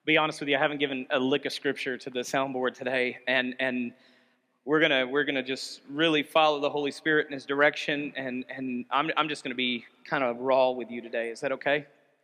Be honest with you, I haven't given a lick of scripture to the soundboard today, and we're gonna just really follow the Holy Spirit in His direction, and I'm just gonna be kind of raw with you today. Is that okay?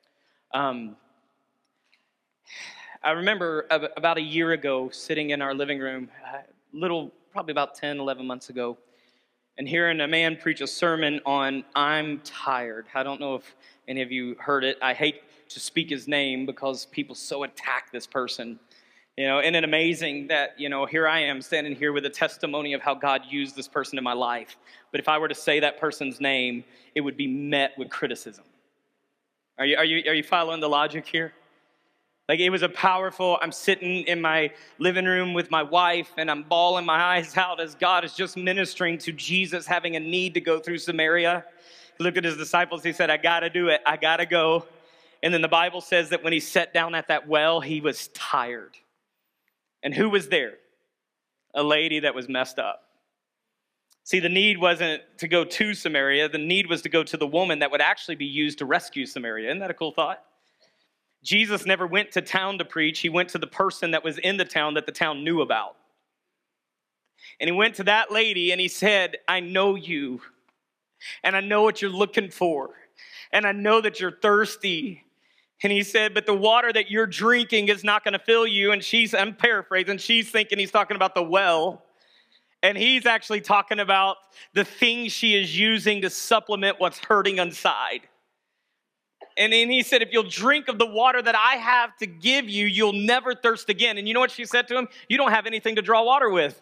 I remember about a year ago sitting in our living room, probably about 10, 11 months ago, and hearing a man preach a sermon on I'm tired. I don't know if any of you heard it. I hate to speak his name because people so attack this person. Isn't it amazing that, here I am standing here with a testimony of how God used this person in my life. But if I were to say that person's name, it would be met with criticism. Are you following the logic here? Like, it was I'm sitting in my living room with my wife, and I'm bawling my eyes out as God is just ministering to Jesus having a need to go through Samaria. Look at his disciples. He said, I got to do it. I got to go. And then the Bible says that when he sat down at that well, he was tired. And who was there? A lady that was messed up. See, the need wasn't to go to Samaria. The need was to go to the woman that would actually be used to rescue Samaria. Isn't that a cool thought? Jesus never went to town to preach. He went to the person that was in the town that the town knew about. And he went to that lady and he said, I know you. And I know what you're looking for. And I know that you're thirsty. And he said, but the water that you're drinking is not going to fill you. And I'm paraphrasing, she's thinking he's talking about the well. And he's actually talking about the thing she is using to supplement what's hurting inside. And then he said, if you'll drink of the water that I have to give you, you'll never thirst again. And you know what she said to him? You don't have anything to draw water with.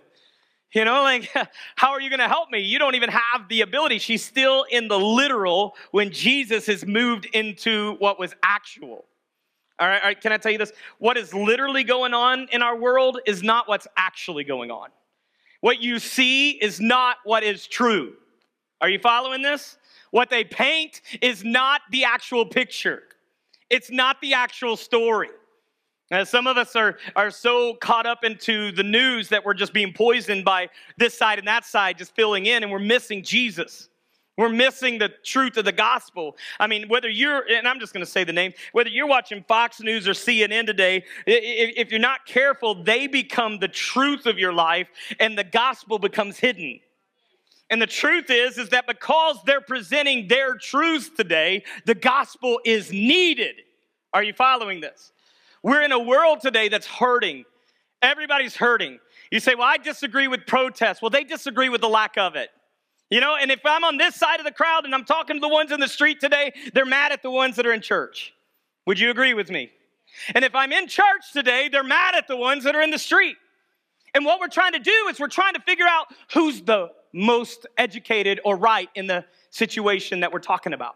How are you going to help me? You don't even have the ability. She's still in the literal when Jesus has moved into what was actual. All right, can I tell you this? What is literally going on in our world is not what's actually going on. What you see is not what is true. Are you following this? What they paint is not the actual picture. It's not the actual story. Now, some of us are so caught up into the news that we're just being poisoned by this side and that side just filling in, and we're missing Jesus. We're missing the truth of the gospel. I mean, and I'm just going to say the name, whether you're watching Fox News or CNN today, if you're not careful, they become the truth of your life, and the gospel becomes hidden. And the truth is that because they're presenting their truths today, the gospel is needed. Are you following this? We're in a world today that's hurting. Everybody's hurting. You say, well, I disagree with protests. Well, they disagree with the lack of it. And if I'm on this side of the crowd and I'm talking to the ones in the street today, they're mad at the ones that are in church. Would you agree with me? And if I'm in church today, they're mad at the ones that are in the street. And what we're trying to do is we're trying to figure out who's the most educated or right in the situation that we're talking about.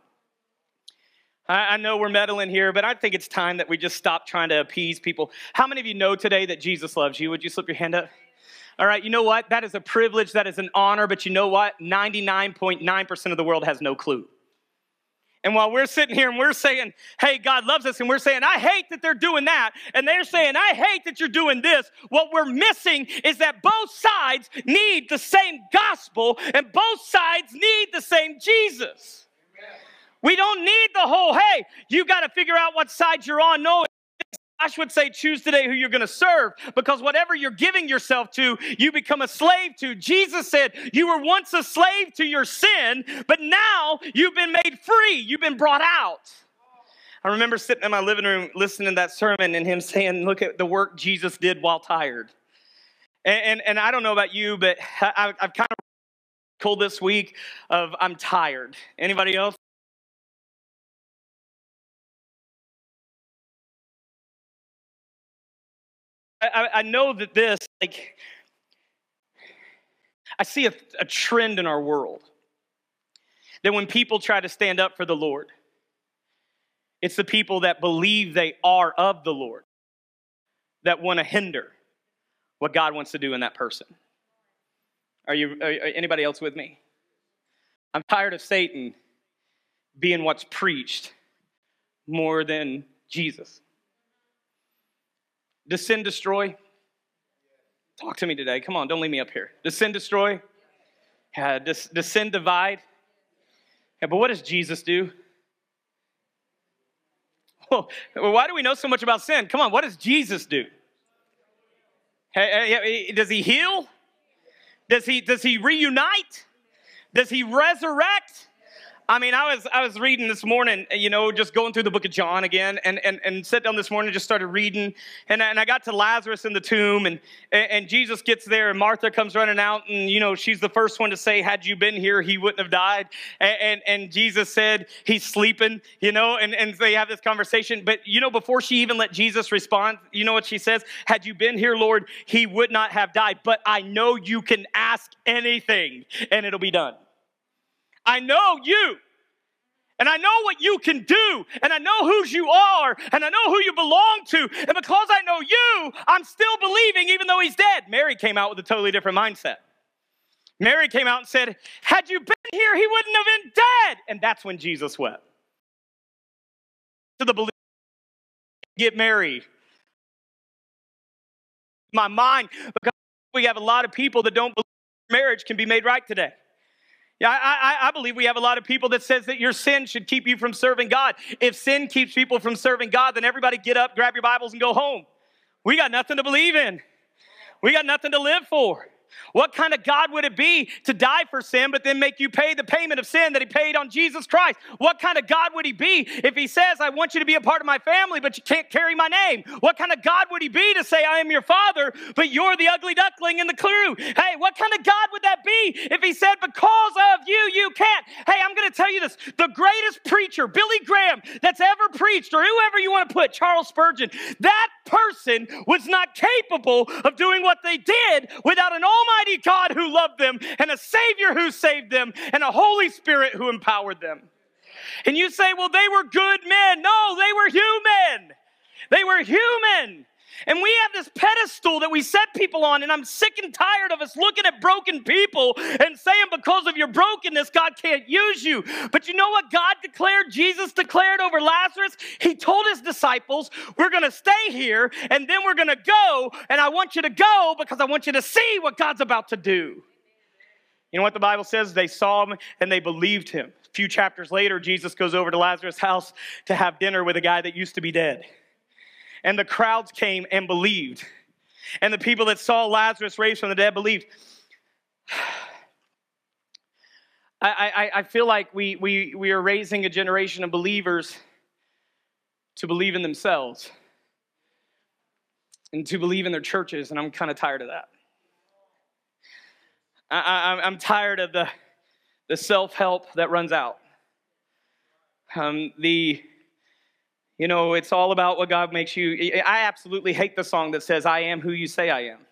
I know we're meddling here, but I think it's time that we just stop trying to appease people. How many of you know today that Jesus loves you? Would you slip your hand up? All right, you know what? That is a privilege, that is an honor, but you know what? 99.9% of the world has no clue. And while we're sitting here and we're saying, hey, God loves us, and we're saying, I hate that they're doing that, and they're saying, I hate that you're doing this, what we're missing is that both sides need the same gospel, and both sides need the same Jesus. Amen. We don't need the whole, hey, you got to figure out what side you're on. No, Josh would say, choose today who you're going to serve, because whatever you're giving yourself to, you become a slave to. Jesus said, you were once a slave to your sin, but now you've been made free. You've been brought out. I remember sitting in my living room listening to that sermon and him saying, look at the work Jesus did while tired. And I don't know about you, but I've kind of told this week of I'm tired. Anybody else? I know that I see a trend in our world that when people try to stand up for the Lord, it's the people that believe they are of the Lord that want to hinder what God wants to do in that person. Are anybody else with me? I'm tired of Satan being what's preached more than Jesus. Does sin destroy? Talk to me today. Come on, don't leave me up here. Does sin destroy? Does sin divide? Yeah, but what does Jesus do? Well, why do we know so much about sin? Come on, what does Jesus do? Does he heal? Does he reunite? Does he resurrect? I mean, I was reading this morning, just going through the book of John again, and sat down this morning and just started reading, and I got to Lazarus in the tomb, and Jesus gets there, and Martha comes running out, and she's the first one to say, had you been here, he wouldn't have died, and Jesus said, he's sleeping, and they have this conversation, but before she even let Jesus respond, you know what she says? Had you been here, Lord, he would not have died, but I know you can ask anything, and it'll be done. I know you, and I know what you can do, and I know whose you are, and I know who you belong to, and because I know you, I'm still believing even though he's dead. Mary came out with a totally different mindset. Mary came out and said, had you been here, he wouldn't have been dead. And that's when Jesus wept. To the belief, get Mary. My mind, because we have a lot of people that don't believe marriage can be made right today. Yeah, I believe we have a lot of people that says that your sin should keep you from serving God. If sin keeps people from serving God, then everybody get up, grab your Bibles, and go home. We got nothing to believe in. We got nothing to live for. What kind of God would it be to die for sin, but then make you pay the payment of sin that he paid on Jesus Christ? What kind of God would he be if he says, I want you to be a part of my family, but you can't carry my name? What kind of God would he be to say, I am your father, but you're the ugly duckling in the crew? Hey, what kind of God would that be if he said, because of you, you can't? Hey, I'm going to tell you this. The greatest preacher, Billy Graham, that's ever preached, or whoever you want to put, Charles Spurgeon, that person was not capable of doing what they did without an almighty God who loved them, and a Savior who saved them, and a Holy Spirit who empowered them. And you say, well, they were good men. No, they were human. They were human. And we have this pedestal that we set people on, and I'm sick and tired of us looking at broken people and saying because of your brokenness, God can't use you. But you know what God declared, Jesus declared over Lazarus? He told his disciples, we're going to stay here, and then we're going to go, and I want you to go because I want you to see what God's about to do. You know what the Bible says? They saw him, and they believed him. A few chapters later, Jesus goes over to Lazarus' house to have dinner with a guy that used to be dead. And the crowds came and believed. And the people that saw Lazarus raised from the dead believed. I feel like we are raising a generation of believers to believe in themselves and to believe in their churches, and I'm kind of tired of that. I'm tired of the self-help that runs out. It's all about what God makes you. I absolutely hate the song that says, I am who you say I am.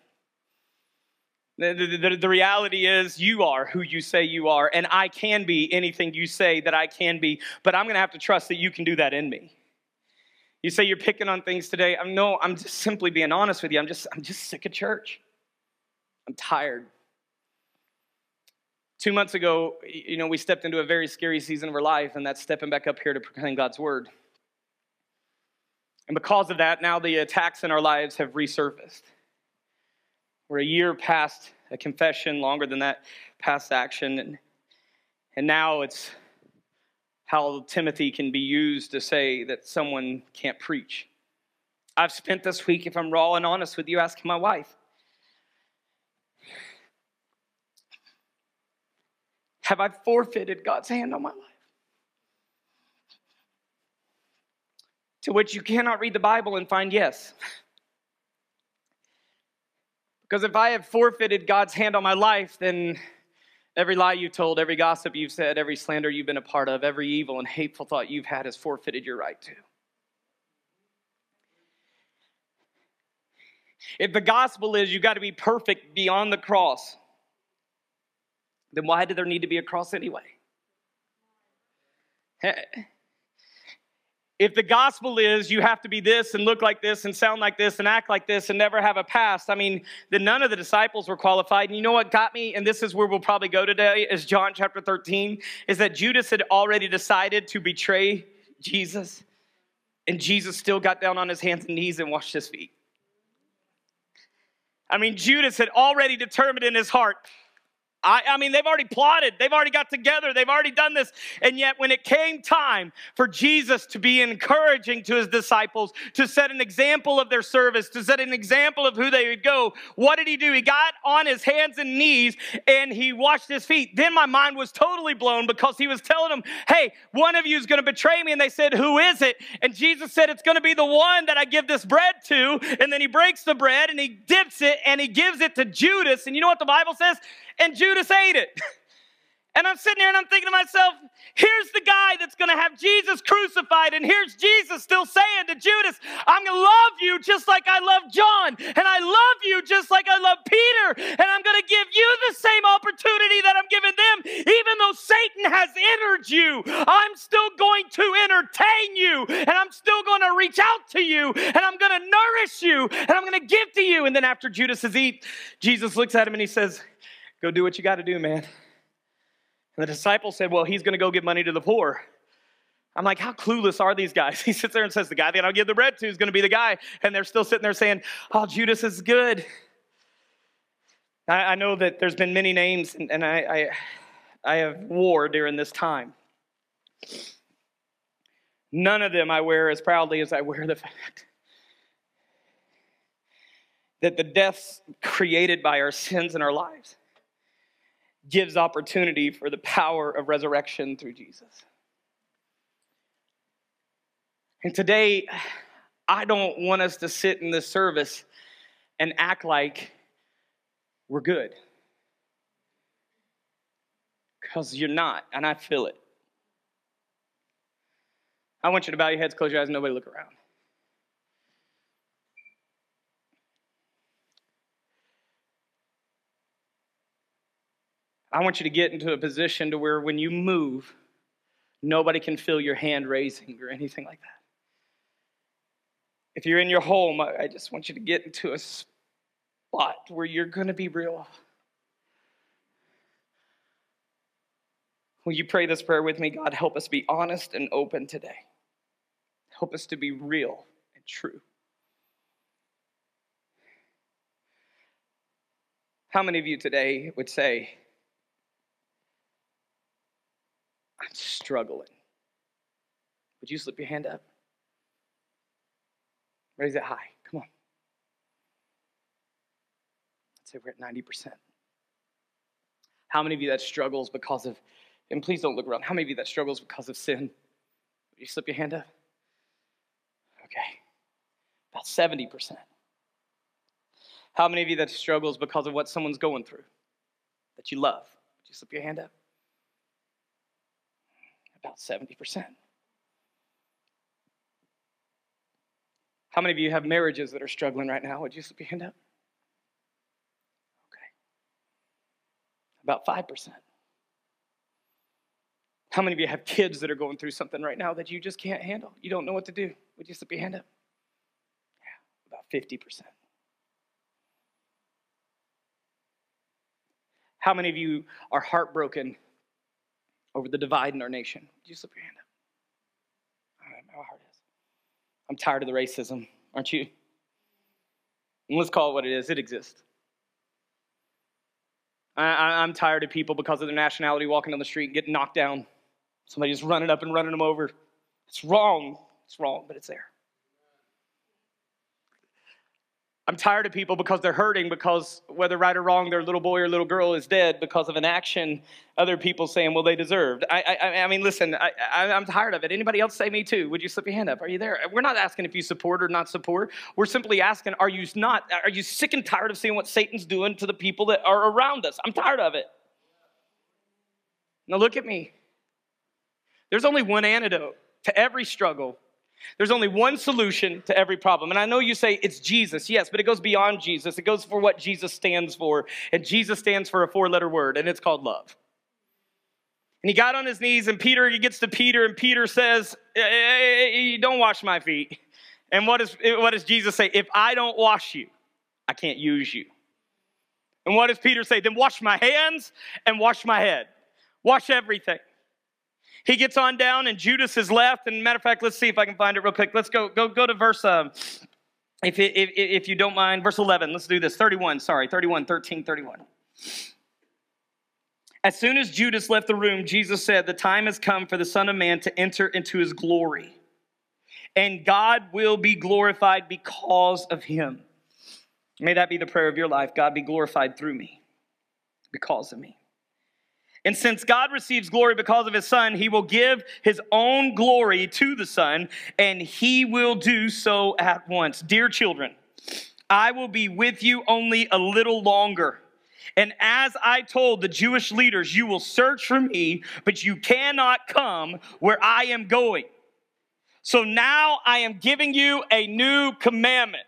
The reality is you are who you say you are, and I can be anything you say that I can be, but I'm going to have to trust that you can do that in me. You say you're picking on things today. No, I'm just simply being honest with you. I'm just sick of church. I'm tired. 2 months ago, we stepped into a very scary season of our life, and that's stepping back up here to proclaim God's word. And because of that, now the attacks in our lives have resurfaced. We're a year past a confession, longer than that, past action. And now it's how Timothy can be used to say that someone can't preach. I've spent this week, if I'm raw and honest with you, asking my wife, have I forfeited God's hand on my life? To which you cannot read the Bible and find yes. Because if I have forfeited God's hand on my life, then every lie you told, every gossip you've said, every slander you've been a part of, every evil and hateful thought you've had has forfeited your right to. If the gospel is you got to be perfect beyond the cross, then why did there need to be a cross anyway? If the gospel is you have to be this and look like this and sound like this and act like this and never have a past, then none of the disciples were qualified. And you know what got me, and this is where we'll probably go today, is John chapter 13, is that Judas had already decided to betray Jesus, and Jesus still got down on his hands and knees and washed his feet. Judas had already determined in his heart, I mean, they've already plotted. They've already got together. They've already done this. And yet when it came time for Jesus to be encouraging to his disciples, to set an example of their service, to set an example of who they would go, what did he do? He got on his hands and knees and he washed his feet. Then my mind was totally blown because he was telling them, hey, one of you is going to betray me. And they said, who is it? And Jesus said, it's going to be the one that I give this bread to. And then he breaks the bread and he dips it and he gives it to Judas. And you know what the Bible says? And Judas ate it. And I'm sitting here and I'm thinking to myself, here's the guy that's going to have Jesus crucified. And here's Jesus still saying to Judas, I'm going to love you just like I love John. And I love you just like I love Peter. And I'm going to give you the same opportunity that I'm giving them. Even though Satan has entered you, I'm still going to entertain you. And I'm still going to reach out to you. And I'm going to nourish you. And I'm going to give to you. And then after Judas has eaten, Jesus looks at him and he says, go do what you got to do, man. And the disciples said, well, he's going to go give money to the poor. I'm like, how clueless are these guys? He sits there and says, the guy that I'll give the bread to is going to be the guy. And they're still sitting there saying, oh, Judas is good. I know that there's been many names, and I have wore during this time. None of them I wear as proudly as I wear the fact that the deaths created by our sins in our lives gives opportunity for the power of resurrection through Jesus. And today, I don't want us to sit in this service and act like we're good. Because you're not, and I feel it. I want you to bow your heads, close your eyes, and nobody look around. I want you to get into a position to where when you move, nobody can feel your hand raising or anything like that. If you're in your home, I just want you to get into a spot where you're going to be real. Will you pray this prayer with me? God, help us be honest and open today. Help us to be real and true. How many of you today would say, I'm struggling? Would you slip your hand up? Raise it high. Come on. Let's say we're at 90%. How many of you that struggles because of, and please don't look around, how many of you that struggles because of sin? Would you slip your hand up? Okay. About 70%. How many of you that struggles because of what someone's going through that you love? Would you slip your hand up? About 70%. How many of you have marriages that are struggling right now? Would you slip your hand up? Okay. About 5%. How many of you have kids that are going through something right now that you just can't handle? You don't know what to do. Would you slip your hand up? Yeah, about 50%. How many of you are heartbroken over the divide in our nation? Would you slip your hand up? All right, my heart is. I'm tired of the racism, aren't you? And let's call it what it is. It exists. I'm tired of people because of their nationality walking down the street and getting knocked down. Somebody just running up and running them over. It's wrong. It's wrong, but it's there. I'm tired of people because they're hurting, because whether right or wrong, their little boy or little girl is dead because of an action other people saying, well, they deserved. I mean, listen, I'm tired of it. Anybody else say me too? Would you slip your hand up? Are you there? We're not asking if you support or not support. We're simply asking, are you sick and tired of seeing what Satan's doing to the people that are around us? I'm tired of it. Now look at me. There's only one antidote to every struggle. There's only one solution to every problem. And I know you say it's Jesus. Yes, but it goes beyond Jesus. It goes for what Jesus stands for. And Jesus stands for a 4-letter word, and it's called love. And he got on his knees, and he gets to Peter, and Peter says, hey, don't wash my feet. And what does Jesus say? If I don't wash you, I can't use you. And what does Peter say? Then wash my hands and wash my head. Wash everything. He gets on down, and Judas is left. And matter of fact, let's see if I can find it real quick. Let's go to verse, if you don't mind, verse 11. Let's do this. 13, 31. As soon as Judas left the room, Jesus said, "The time has come for the Son of Man to enter into his glory, and God will be glorified because of him." May that be the prayer of your life. God be glorified through me, because of me. And since God receives glory because of his Son, he will give his own glory to the Son, and he will do so at once. Dear children, I will be with you only a little longer. And as I told the Jewish leaders, you will search for me, but you cannot come where I am going. So now I am giving you a new commandment.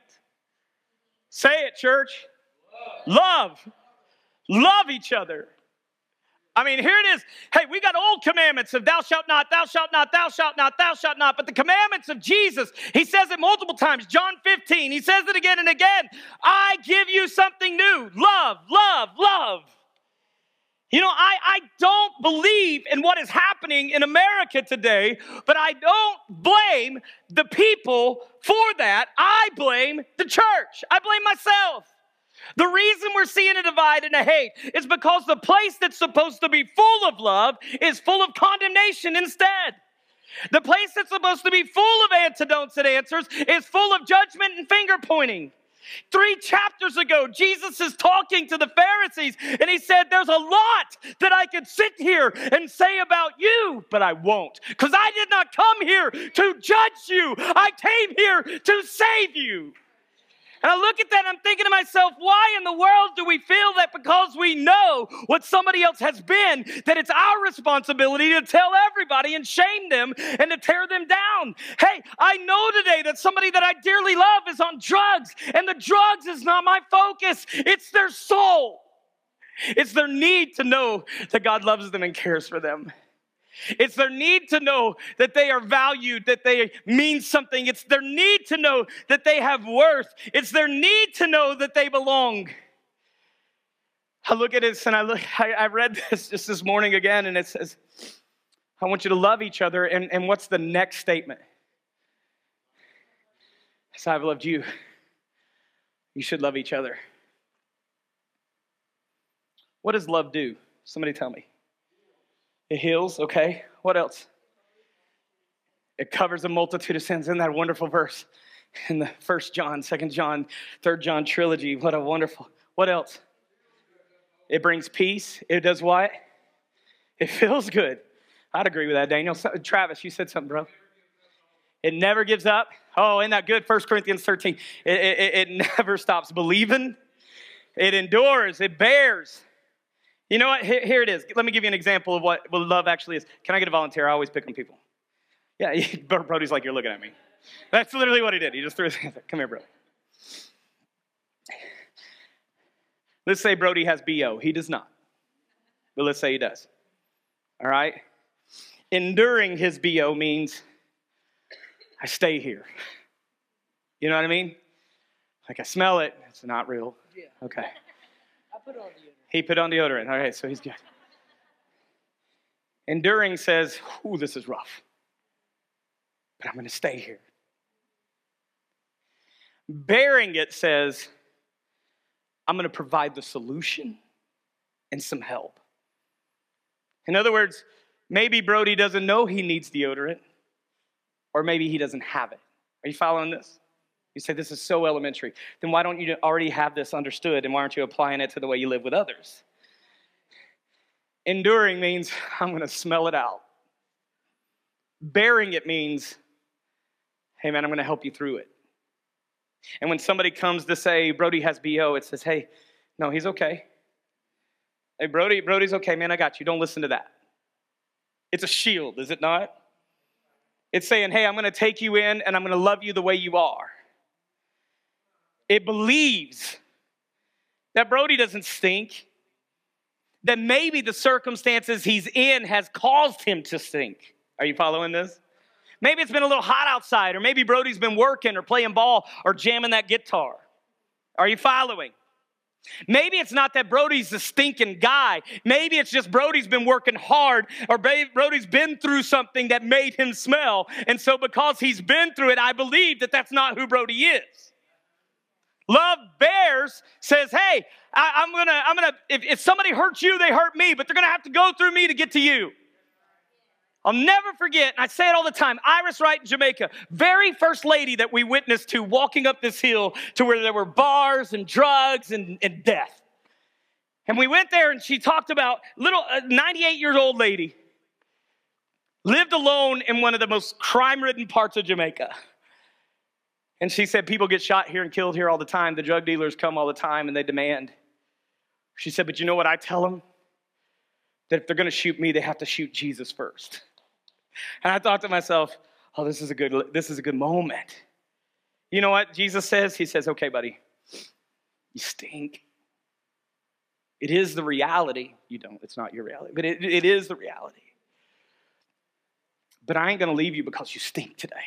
Say it, church. Love. Love each other. I mean, here it is. Hey, we got old commandments of thou shalt not, thou shalt not, thou shalt not, thou shalt not. But the commandments of Jesus, he says it multiple times. John 15, he says it again and again. I give you something new. Love, love, love. You know, I don't believe in what is happening in America today, but I don't blame the people for that. I blame the church. I blame myself. The reason we're seeing a divide and a hate is because the place that's supposed to be full of love is full of condemnation instead. The place that's supposed to be full of antidotes and answers is full of judgment and finger pointing. 3 chapters ago, Jesus is talking to the Pharisees, and he said, there's a lot that I could sit here and say about you, but I won't, because I did not come here to judge you. I came here to save you. And I look at that and I'm thinking to myself, why in the world do we feel that because we know what somebody else has been, that it's our responsibility to tell everybody and shame them and to tear them down? Hey, I know today that somebody that I dearly love is on drugs, and the drugs is not my focus. It's their soul. It's their need to know that God loves them and cares for them. It's their need to know that they are valued, that they mean something. It's their need to know that they have worth. It's their need to know that they belong. I look at this and I read this just this morning again, and it says, I want you to love each other. And what's the next statement? As I've loved you, you should love each other. What does love do? Somebody tell me. It heals, okay. What else? It covers a multitude of sins. Isn't that a wonderful verse? In the 1 John, 2 John, 3 John trilogy. What a wonderful. What else? It brings peace. It does what? It feels good. I'd agree with that, Daniel. Travis, you said something, bro. It never gives up. Oh, isn't that good? 1 Corinthians 13. It never stops believing. It endures. It bears. You know what? Here it is. Let me give you an example of what love actually is. Can I get a volunteer? I always pick on people. Yeah, Brody's like, you're looking at me. That's literally what he did. He just threw his hands up. Come here, Brody. Let's say Brody has BO. He does not. But let's say he does. All right? Enduring his BO means I stay here. You know what I mean? Like I smell it. It's not real. Yeah. Okay. I put on deodorant. He put on deodorant. All right, so he's good. Enduring says, ooh, this is rough. But I'm going to stay here. Bearing it says, I'm going to provide the solution and some help. In other words, maybe Brody doesn't know he needs deodorant, or maybe he doesn't have it. Are you following this? You say, this is so elementary. Then why don't you already have this understood, and why aren't you applying it to the way you live with others? Enduring means I'm going to smell it out. Bearing it means, hey, man, I'm going to help you through it. And when somebody comes to say, Brody has BO, it says, hey, no, he's okay. Hey, Brody's okay, man, I got you. Don't listen to that. It's a shield, is it not? It's saying, hey, I'm going to take you in, and I'm going to love you the way you are. It believes that Brody doesn't stink, that maybe the circumstances he's in has caused him to stink. Are you following this? Maybe it's been a little hot outside, or maybe Brody's been working or playing ball or jamming that guitar. Are you following? Maybe it's not that Brody's a stinking guy. Maybe it's just Brody's been working hard, or Brody's been through something that made him smell. And so because he's been through it, I believe that that's not who Brody is. Love bears, says, hey, I'm gonna, if somebody hurts you, they hurt me, but they're gonna have to go through me to get to you. I'll never forget, and I say it all the time, Iris Wright in Jamaica, very first lady that we witnessed to walking up this hill to where there were bars and drugs and death. And we went there and she talked about little 98-year-old lady, lived alone in one of the most crime-ridden parts of Jamaica. And she said, people get shot here and killed here all the time. The drug dealers come all the time and they demand. She said, but you know what I tell them? That if they're going to shoot me, they have to shoot Jesus first. And I thought to myself, oh, this is a good moment. You know what Jesus says? He says, okay, buddy, you stink. It is the reality. You don't, it's not your reality, but it is the reality. But I ain't going to leave you because you stink today.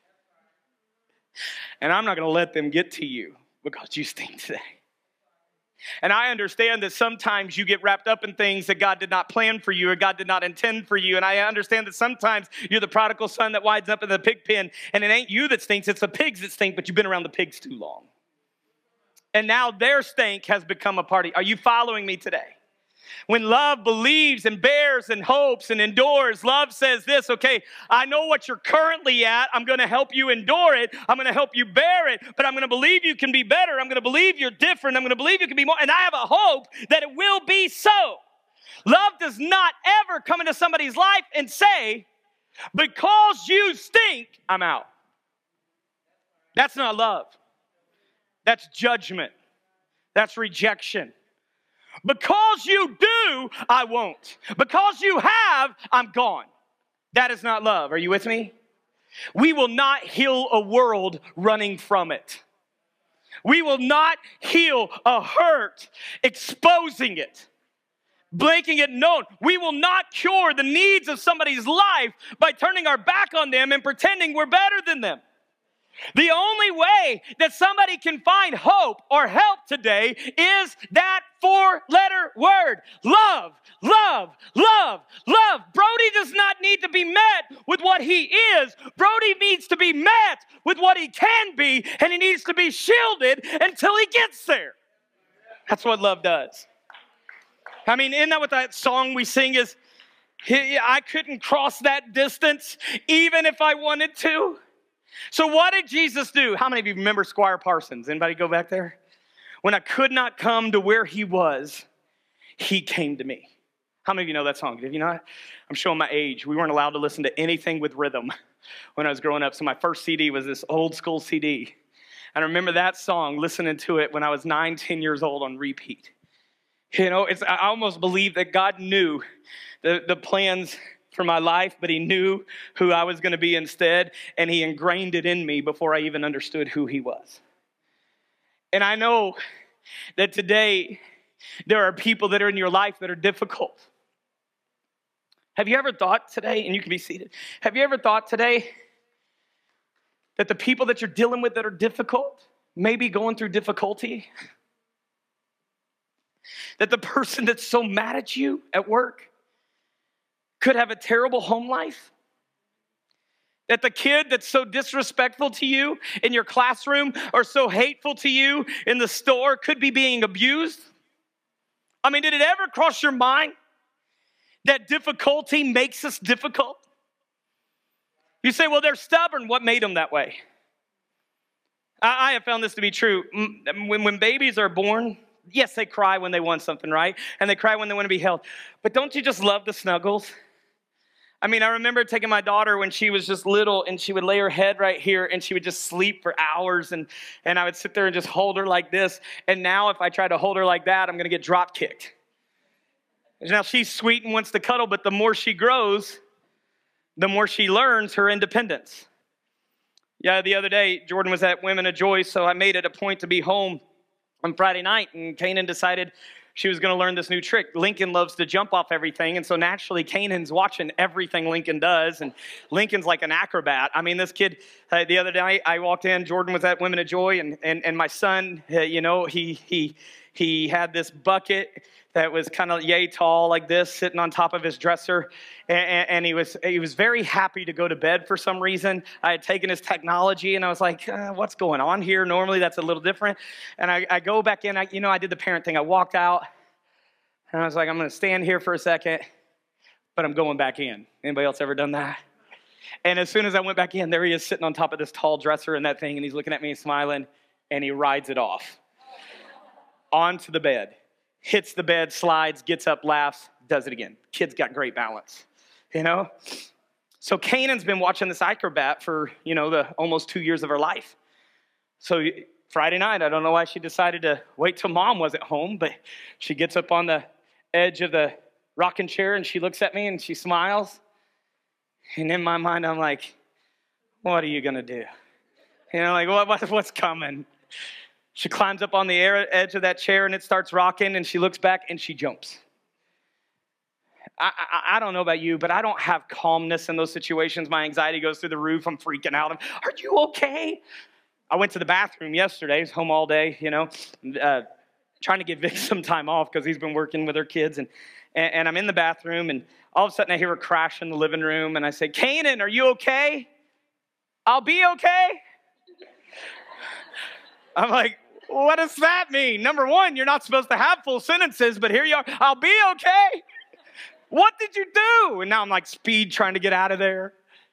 And I'm not going to let them get to you because you stink today. And I understand that sometimes you get wrapped up in things that God did not plan for you or God did not intend for you. And I understand that sometimes you're the prodigal son that winds up in the pig pen and it ain't you that stinks, it's the pigs that stink, but you've been around the pigs too long. And now their stink has become a party. Are you following me today? When love believes and bears and hopes and endures, love says this, okay, I know what you're currently at. I'm going to help you endure it. I'm going to help you bear it, but I'm going to believe you can be better. I'm going to believe you're different. I'm going to believe you can be more. And I have a hope that it will be so. Love does not ever come into somebody's life and say, because you stink, I'm out. That's not love. That's judgment. That's rejection. Because you do, I won't. Because you have, I'm gone. That is not love. Are you with me? We will not heal a world running from it. We will not heal a hurt exposing it, making it known. We will not cure the needs of somebody's life by turning our back on them and pretending we're better than them. The only way that somebody can find hope or help today is that four-letter word. Love, love, love, love. Brody does not need to be met with what he is. Brody needs to be met with what he can be, and he needs to be shielded until he gets there. That's what love does. I mean, isn't that what that song we sing is? I couldn't cross that distance even if I wanted to. So what did Jesus do? How many of you remember Squire Parsons? Anybody go back there? When I could not come to where he was, he came to me. How many of you know that song? Did you not? I'm showing my age. We weren't allowed to listen to anything with rhythm when I was growing up. So my first CD was this old school CD. And I remember that song, listening to it when I was 9, 10 years old on repeat. You know, I almost believe that God knew the plans for my life, but he knew who I was going to be instead, and he ingrained it in me before I even understood who he was. And I know that today there are people that are in your life that are difficult. Have you ever thought today, and you can be seated, have you ever thought today that the people that you're dealing with that are difficult may be going through difficulty? That the person that's so mad at you at work could have a terrible home life? That the kid that's so disrespectful to you in your classroom or so hateful to you in the store could be being abused? I mean, did it ever cross your mind that difficulty makes us difficult? You say, well, they're stubborn. What made them that way? I have found this to be true. When babies are born, yes, they cry when they want something, right? And they cry when they want to be held. But don't you just love the snuggles? I mean, I remember taking my daughter when she was just little, and she would lay her head right here, and she would just sleep for hours, and I would sit there and just hold her like this. And now if I try to hold her like that, I'm going to get drop kicked. Now she's sweet and wants to cuddle, but the more she grows, the more she learns her independence. Yeah, the other day, Jordan was at Women of Joy, so I made it a point to be home on Friday night, and Kanan decided she was going to learn this new trick. Lincoln loves to jump off everything, and so naturally, Kanan's watching everything Lincoln does, and Lincoln's like an acrobat. I mean, this kid, the other day, I walked in, Jordan was at Women of Joy, and my son, he had this bucket that was kind of yay tall like this, sitting on top of his dresser. And he was very happy to go to bed for some reason. I had taken his technology, and I was like, what's going on here? Normally, that's a little different. And I go back in. I did the parent thing. I walked out, and I was like, I'm going to stand here for a second, but I'm going back in. Anybody else ever done that? And as soon as I went back in, there he is sitting on top of this tall dresser and that thing, and he's looking at me smiling, and he rides it off onto the bed. Hits the bed, slides, gets up, laughs, does it again. Kid's got great balance, So Canaan's been watching this acrobat for, the almost 2 years of her life. So Friday night, I don't know why she decided to wait till mom wasn't home, but she gets up on the edge of the rocking chair and she looks at me and she smiles. And in my mind, I'm like, what are you going to do? What's coming? She climbs up on the edge of that chair and it starts rocking and she looks back and she jumps. I don't know about you, but I don't have calmness in those situations. My anxiety goes through the roof. I'm freaking out. Are you okay? I went to the bathroom yesterday. I was home all day, trying to give Vic some time off because he's been working with her kids. And I'm in the bathroom, and all of a sudden I hear a crash in the living room, and I say, Canaan, are you okay? I'll be okay? I'm like, what does that mean? Number one, you're not supposed to have full sentences, but here you are. I'll be okay. What did you do? And now I'm like speed trying to get out of there.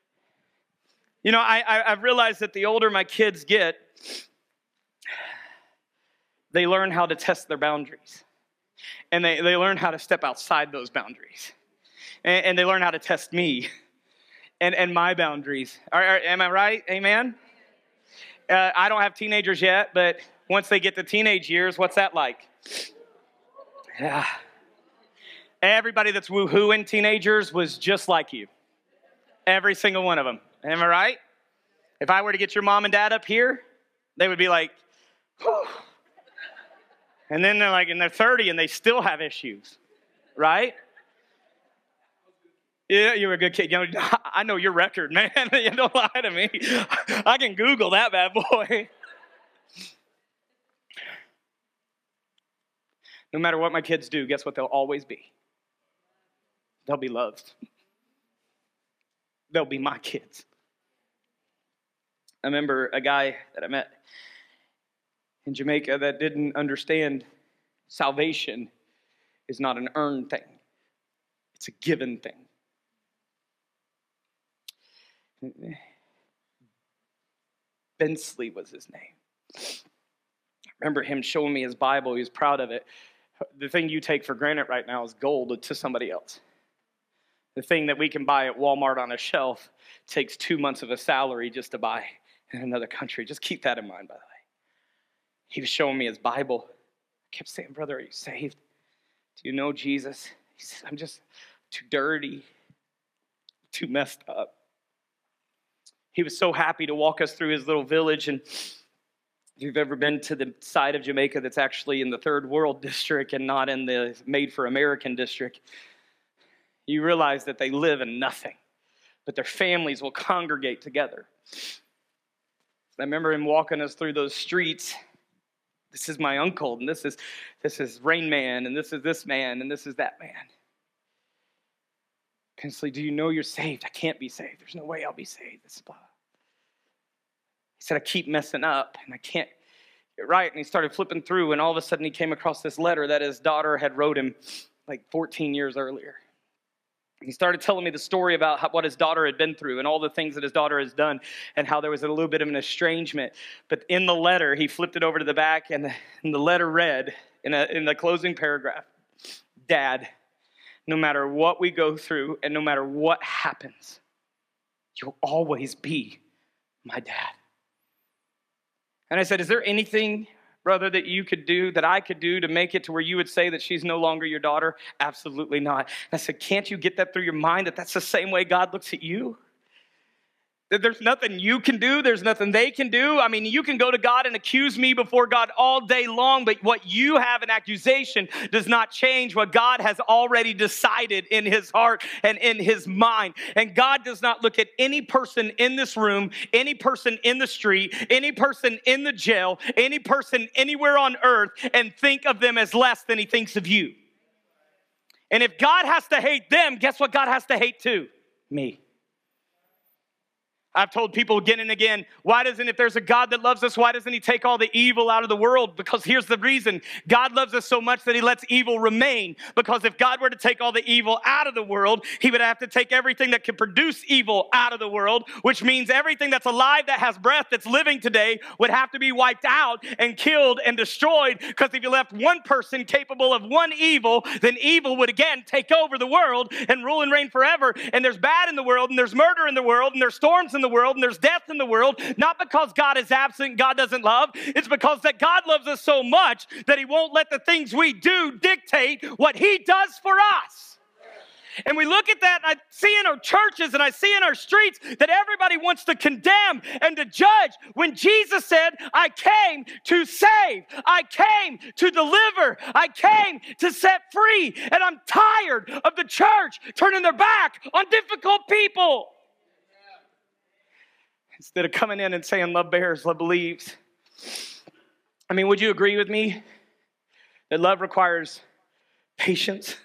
I've realized that the older my kids get, they learn how to test their boundaries. And they learn how to step outside those boundaries. And they learn how to test me and my boundaries. Am I right? Amen? I don't have teenagers yet, but once they get to teenage years, what's that like? Yeah. Everybody that's woo-hooing teenagers was just like you. Every single one of them. Am I right? If I were to get your mom and dad up here, they would be like, whew. And then they're like in their 30 and they still have issues, right? Yeah, you were a good kid. I know your record, man. You don't lie to me. I can Google that bad boy. No matter what my kids do, guess what they'll always be? They'll be loved. They'll be my kids. I remember a guy that I met in Jamaica that didn't understand salvation is not an earned thing. It's a given thing. Bensley was his name. I remember him showing me his Bible. He was proud of it. The thing you take for granted right now is gold to somebody else. The thing that we can buy at Walmart on a shelf takes 2 months of a salary just to buy in another country. Just keep that in mind, by the way. He was showing me his Bible. I kept saying, brother, are you saved? Do you know Jesus? He said, I'm just too dirty, too messed up. He was so happy to walk us through his little village. And if you've ever been to the side of Jamaica that's actually in the third world district and not in the made for American district, you realize that they live in nothing, but their families will congregate together. I remember him walking us through those streets. This is my uncle, and this is Rain Man, and this is this man, and this is that man. Kinsley, do you know you're saved? I can't be saved. There's no way I'll be saved. This is blah. He said, I keep messing up, and I can't get right. And he started flipping through, and all of a sudden he came across this letter that his daughter had wrote him like 14 years earlier. He started telling me the story about what his daughter had been through and all the things that his daughter has done and how there was a little bit of an estrangement. But in the letter, he flipped it over to the back, and the letter read in the closing paragraph, Dad, no matter what we go through and no matter what happens, you'll always be my dad. And I said, is there anything, brother, that you could do, that I could do to make it to where you would say that she's no longer your daughter? Absolutely not. And I said, can't you get that through your mind that that's the same way God looks at you? That there's nothing you can do. There's nothing they can do. I mean, you can go to God and accuse me before God all day long, but what you have an accusation does not change what God has already decided in his heart and in his mind. And God does not look at any person in this room, any person in the street, any person in the jail, any person anywhere on earth and think of them as less than he thinks of you. And if God has to hate them, guess what God has to hate too? Me. I've told people again and again, if there's a God that loves us, why doesn't he take all the evil out of the world? Because here's the reason. God loves us so much that he lets evil remain. Because if God were to take all the evil out of the world, he would have to take everything that can produce evil out of the world, which means everything that's alive, that has breath, that's living today, would have to be wiped out and killed and destroyed. Because if you left one person capable of one evil, then evil would again take over the world and rule and reign forever. And there's bad in the world, and there's murder in the world, and there's storms in the world, and there's death in the world, not because God is absent, God doesn't love. It's because that God loves us so much that he won't let the things we do dictate what he does for us. And we look at that, and I see in our churches and I see in our streets that everybody wants to condemn and to judge, when Jesus said, I came to save, I came to deliver, I came to set free. And I'm tired of the church turning their back on difficult people. Instead of coming in and saying, love bears, love believes. I mean, would you agree with me that love requires patience?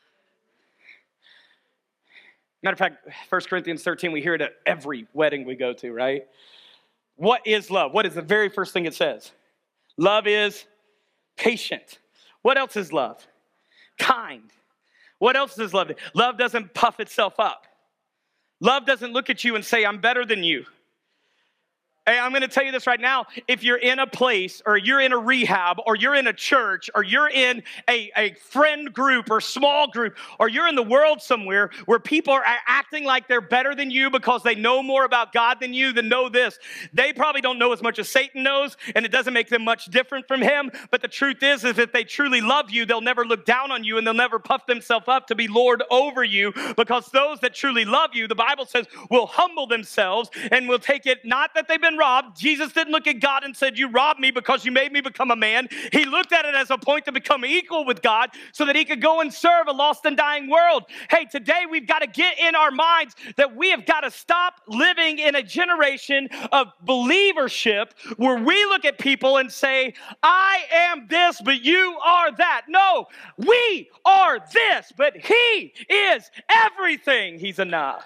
Matter of fact, 1 Corinthians 13, we hear it at every wedding we go to, right? What is love? What is the very first thing it says? Love is patient. What else is love? Kind. What else is love? Love doesn't puff itself up. Love doesn't look at you and say, I'm better than you. Hey, I'm going to tell you this right now. If you're in a place, or you're in a rehab, or you're in a church, or you're in a friend group or small group, or you're in the world somewhere where people are acting like they're better than you because they know more about God than you, then know this. They probably don't know as much as Satan knows, and it doesn't make them much different from him. But the truth is if they truly love you, they'll never look down on you, and they'll never puff themselves up to be Lord over you, because those that truly love you, the Bible says, will humble themselves and will take it, not that they've been robbed. Jesus didn't look at God and said, you robbed me because you made me become a man. He looked at it as a point to become equal with God so that he could go and serve a lost and dying world. Hey, today we've got to get in our minds that we have got to stop living in a generation of believership where we look at people and say, I am this, but you are that. No, we are this, but he is everything. He's enough.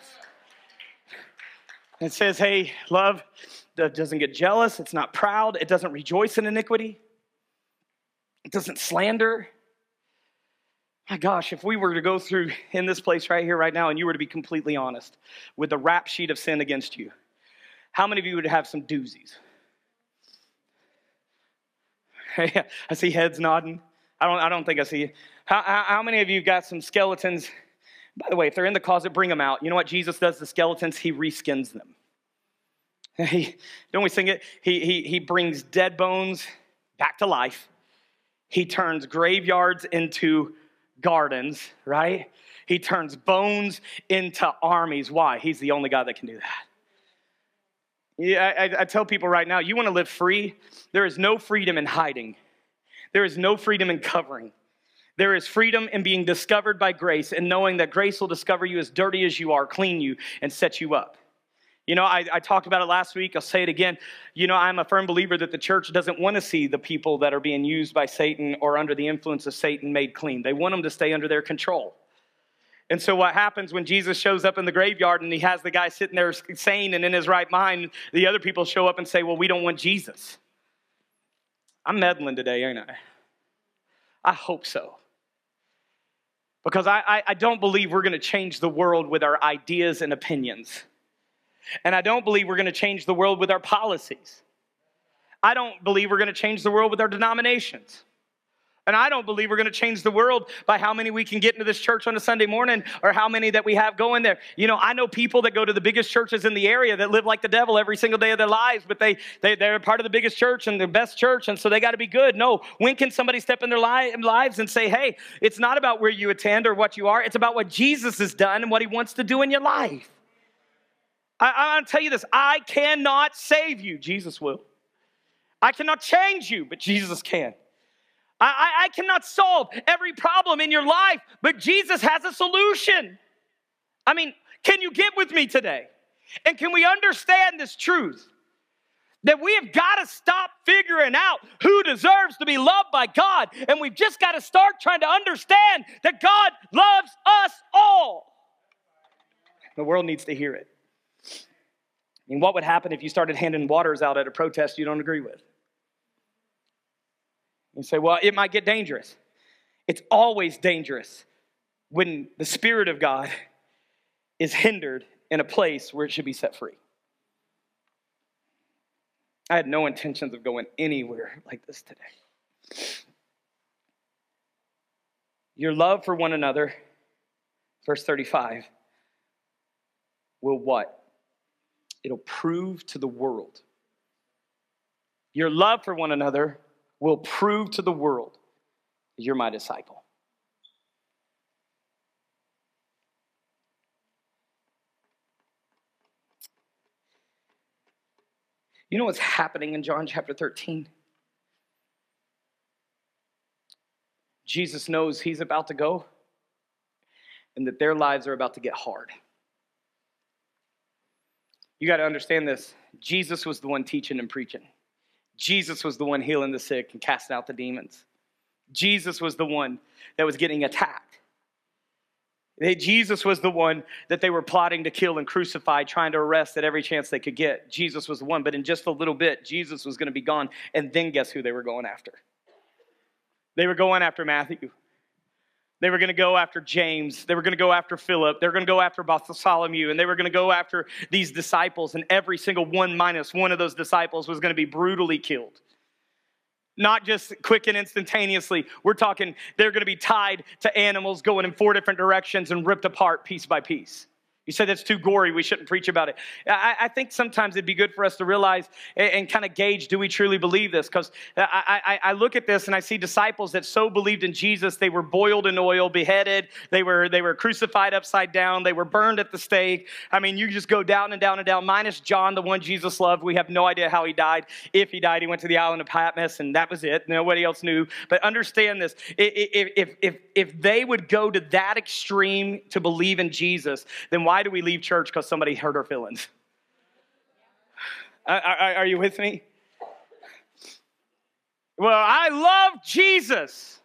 It says, hey, love doesn't get jealous. It's not proud. It doesn't rejoice in iniquity. It doesn't slander. My gosh, if we were to go through in this place right here, right now, and you were to be completely honest with the rap sheet of sin against you, how many of you would have some doozies? I see heads nodding. I don't think I see you. How many of you got some skeletons? By the way, if they're in the closet, bring them out. You know what Jesus does to skeletons? He reskins them. Don't we sing it? He brings dead bones back to life. He turns graveyards into gardens, right? He turns bones into armies. Why? He's the only God that can do that. Yeah, I tell people right now, you want to live free? There is no freedom in hiding. There is no freedom in covering. There is freedom in being discovered by grace and knowing that grace will discover you as dirty as you are, clean you, and set you up. You know, I talked about it last week. I'll say it again. You know, I'm a firm believer that the church doesn't want to see the people that are being used by Satan or under the influence of Satan made clean. They want them to stay under their control. And so what happens when Jesus shows up in the graveyard and he has the guy sitting there sane and in his right mind, the other people show up and say, well, we don't want Jesus. I'm meddling today, ain't I? I hope so. Because I don't believe we're going to change the world with our ideas and opinions. And I don't believe we're going to change the world with our policies. I don't believe we're going to change the world with our denominations. And I don't believe we're going to change the world by how many we can get into this church on a Sunday morning or how many that we have going there. You know, I know people that go to the biggest churches in the area that live like the devil every single day of their lives, but they're part of the biggest church and the best church, and so they got to be good. No, when can somebody step in their lives and say, hey, it's not about where you attend or what you are. It's about what Jesus has done and what he wants to do in your life. I want to tell you this. I cannot save you. Jesus will. I cannot change you, but Jesus can. I cannot solve every problem in your life, but Jesus has a solution. I mean, can you get with me today? And can we understand this truth? That we have got to stop figuring out who deserves to be loved by God. And we've just got to start trying to understand that God loves us all. The world needs to hear it. I mean, what would happen if you started handing waters out at a protest you don't agree with? You say, well, it might get dangerous. It's always dangerous when the Spirit of God is hindered in a place where it should be set free. I had no intentions of going anywhere like this today. Your love for one another, verse 35, will what? It'll prove to the world. Your love for one another will prove to the world that you're my disciple. You know what's happening in John chapter 13? Jesus knows he's about to go and that their lives are about to get hard. You got to understand this. Jesus was the one teaching and preaching. Jesus was the one healing the sick and casting out the demons. Jesus was the one that was getting attacked. Jesus was the one that they were plotting to kill and crucify, trying to arrest at every chance they could get. Jesus was the one, but in just a little bit, Jesus was going to be gone. And then guess who they were going after? They were going after Matthew. They were going to go after James. They were going to go after Philip. They were going to go after Bartholomew. And they were going to go after these disciples. And every single one minus one of those disciples was going to be brutally killed. Not just quick and instantaneously. We're talking they're going to be tied to animals going in 4 different directions and ripped apart piece by piece. You say that's too gory, we shouldn't preach about it. I think sometimes it'd be good for us to realize and kind of gauge, do we truly believe this? Because I look at this and I see disciples that so believed in Jesus, they were boiled in oil, beheaded, they were crucified upside down, they were burned at the stake. I mean, you just go down and down and down, minus John, the one Jesus loved. We have no idea how he died. If he died, he went to the island of Patmos and that was it. Nobody else knew. But understand this, if they would go to that extreme to believe in Jesus, then why do we leave church? Because somebody hurt our feelings. Are you with me? Well, I love Jesus.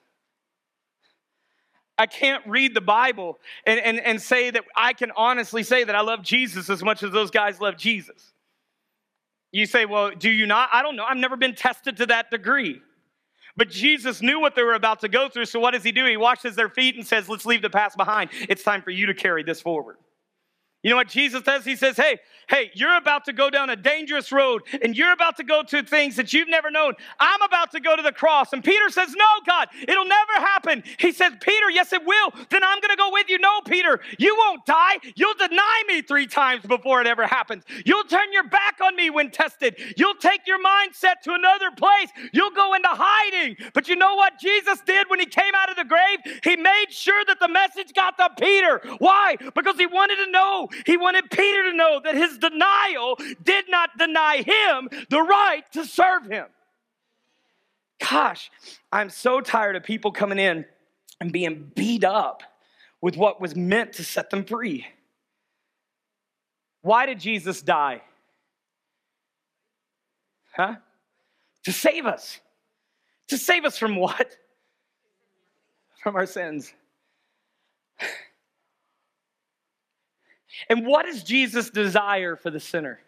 I can't read the Bible and say that I can honestly say that I love Jesus as much as those guys love Jesus. You say, well, do you not? I don't know. I've never been tested to that degree. But Jesus knew what they were about to go through, so what does he do? He washes their feet and says, let's leave the past behind. It's time for you to carry this forward. You know what Jesus says? He says, hey, you're about to go down a dangerous road and you're about to go to things that you've never known. I'm about to go to the cross. And Peter says, no, God, it'll never happen. He says, Peter, yes, it will. Then I'm going to go with you. No, Peter, you won't die. You'll deny me 3 times before it ever happens. You'll turn your back on me when tested. You'll take your mindset to another place. You'll go into hiding. But you know what Jesus did when he came out of the grave? He made sure that the message got to Peter. Why? Because he wanted to know. He wanted Peter to know that his denial did not deny him the right to serve him. Gosh, I'm so tired of people coming in and being beat up with what was meant to set them free. Why did Jesus die? To save us. To save us from what? From our sins. And what is Jesus' desire for the sinner?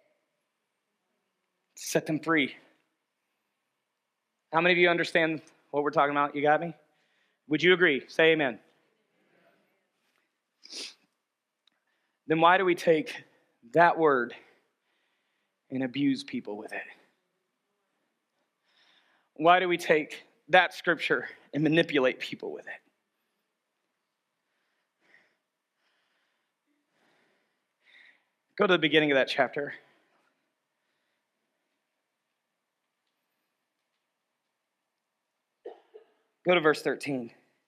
To set them free. How many of you understand what we're talking about? You got me? Would you agree? Say amen. Then why do we take that word and abuse people with it? Why do we take that scripture and manipulate people with it? Go to the beginning of that chapter. Go to verse 13.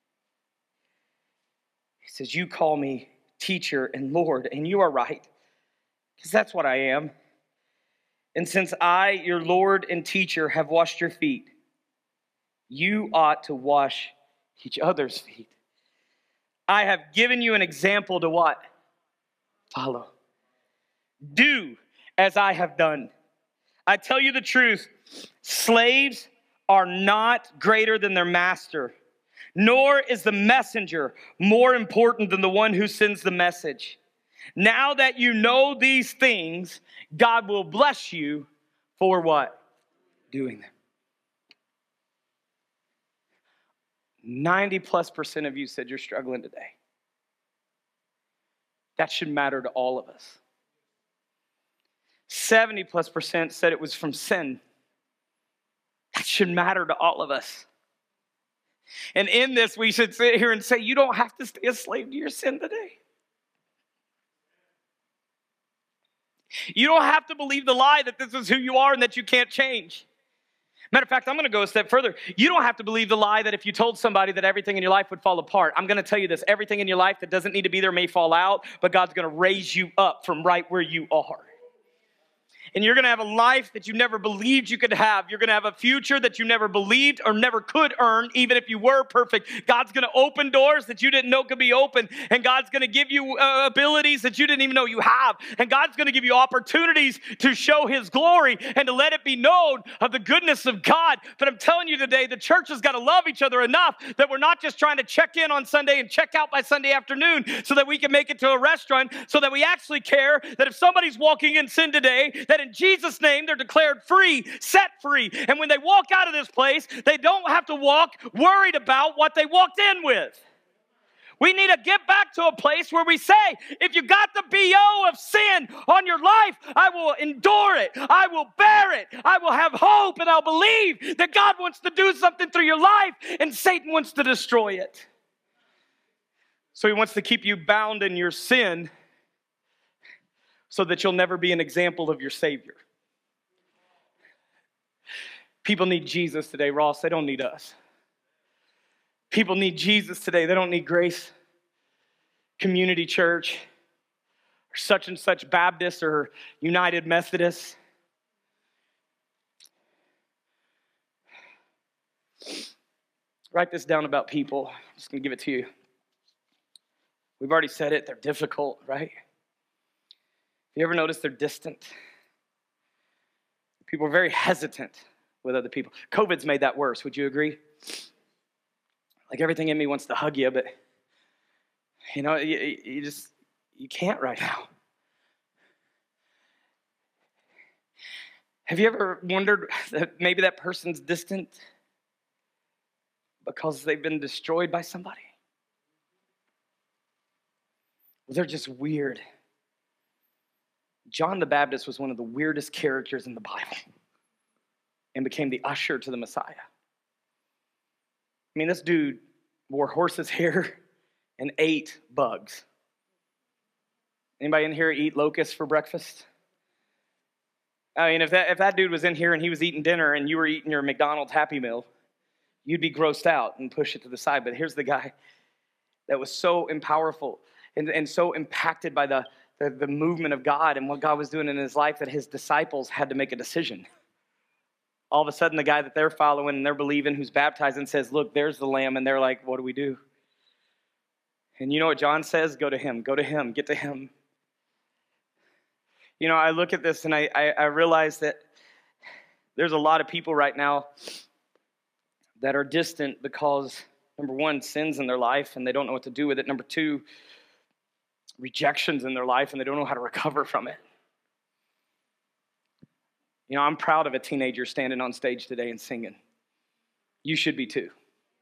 He says, you call me teacher and Lord, and you are right, because that's what I am. And since I, your Lord and teacher, have washed your feet, you ought to wash each other's feet. I have given you an example to what? Follow. Do as I have done. I tell you the truth, slaves are not greater than their master, nor is the messenger more important than the one who sends the message. Now that you know these things, God will bless you for what? Doing them. 90+% of you said you're struggling today. That should matter to all of us. 70+% said it was from sin. That should matter to all of us. And in this, we should sit here and say, you don't have to stay a slave to your sin today. You don't have to believe the lie that this is who you are and that you can't change. Matter of fact, I'm going to go a step further. You don't have to believe the lie that if you told somebody that everything in your life would fall apart. I'm going to tell you this. Everything in your life that doesn't need to be there may fall out, but God's going to raise you up from right where you are. And you're going to have a life that you never believed you could have. You're going to have a future that you never believed or never could earn, even if you were perfect. God's going to open doors that you didn't know could be open. And God's going to give you abilities that you didn't even know you have. And God's going to give you opportunities to show His glory and to let it be known of the goodness of God. But I'm telling you today, the church has got to love each other enough that we're not just trying to check in on Sunday and check out by Sunday afternoon so that we can make it to a restaurant, so that we actually care that if somebody's walking in sin today, that in Jesus' name, they're declared free, set free. And when they walk out of this place, they don't have to walk worried about what they walked in with. We need to get back to a place where we say, if you got the BO of sin on your life, I will endure it. I will bear it. I will have hope, and I'll believe that God wants to do something through your life, and Satan wants to destroy it. So he wants to keep you bound in your sin so that you'll never be an example of your Savior. People need Jesus today, Ross. They don't need us. People need Jesus today. They don't need Grace Community Church or such and such Baptist or United Methodist. Write this down about people. I'm just going to give it to you. We've already said it. They're difficult, right? You ever notice they're distant? People are very hesitant with other people. COVID's made that worse. Would you agree? Like everything in me wants to hug you, but you can't right now. Have you ever wondered that maybe that person's distant because they've been destroyed by somebody? Well, they're just weird. John the Baptist was one of the weirdest characters in the Bible and became the usher to the Messiah. I mean, this dude wore horse's hair and ate bugs. Anybody in here eat locusts for breakfast? I mean, if that dude was in here and he was eating dinner and you were eating your McDonald's Happy Meal, you'd be grossed out and push it to the side. But here's the guy that was so powerful and so impacted by the movement of God and what God was doing in his life that his disciples had to make a decision. All of a sudden, the guy that they're following and they're believing, who's baptized, and says, look, there's the Lamb. And they're like, what do we do? And you know what John says? Go to him, get to him. You know, I look at this and I realize that there's a lot of people right now that are distant because, number one, sin's in their life and they don't know what to do with it. Number two, rejections in their life and they don't know how to recover from it. You know, I'm proud of a teenager standing on stage today and singing. You should be too.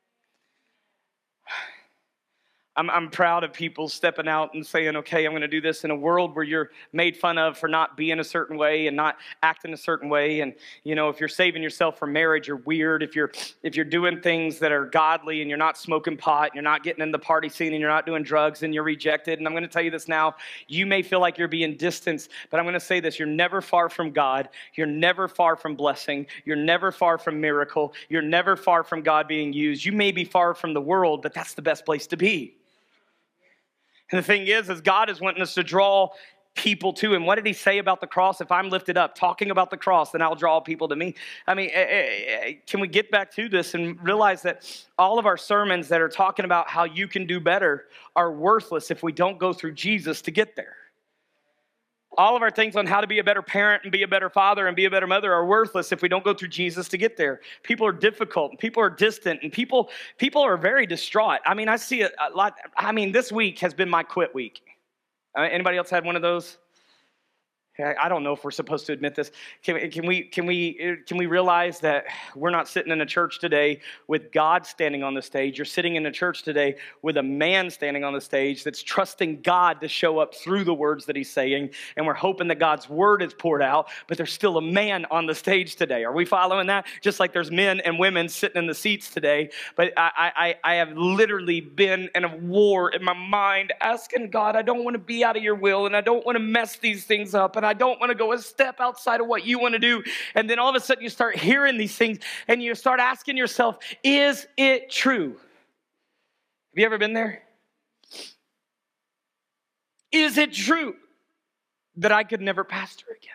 I'm proud of people stepping out and saying, okay, I'm going to do this in a world where you're made fun of for not being a certain way and not acting a certain way. And, you know, if you're saving yourself for marriage, you're weird. If you're doing things that are godly and you're not smoking pot, and you're not getting in the party scene and you're not doing drugs, and you're rejected. And I'm going to tell you this now. You may feel like you're being distanced, but I'm going to say this. You're never far from God. You're never far from blessing. You're never far from miracle. You're never far from God being used. You may be far from the world, but that's the best place to be. And the thing is God is wanting us to draw people to him. What did he say about the cross? If I'm lifted up, talking about the cross, then I'll draw people to me. I mean, can we get back to this and realize that all of our sermons that are talking about how you can do better are worthless if we don't go through Jesus to get there? All of our things on how to be a better parent and be a better father and be a better mother are worthless if we don't go through Jesus to get there. People are difficult, and people are distant, and people are very distraught. I mean, I see a lot. I mean, this week has been my quit week. Anybody else had one of those? I don't know if we're supposed to admit this. Can we realize that we're not sitting in a church today with God standing on the stage? You're sitting in a church today with a man standing on the stage that's trusting God to show up through the words that he's saying, and we're hoping that God's word is poured out, but there's still a man on the stage today. Are we following that? Just like there's men and women sitting in the seats today, but I have literally been in a war in my mind asking God, I don't want to be out of your will, and I don't want to mess these things up, and I don't want to go a step outside of what you want to do. And then all of a sudden you start hearing these things and you start asking yourself, is it true? Have you ever been there? Is it true that I could never pastor again?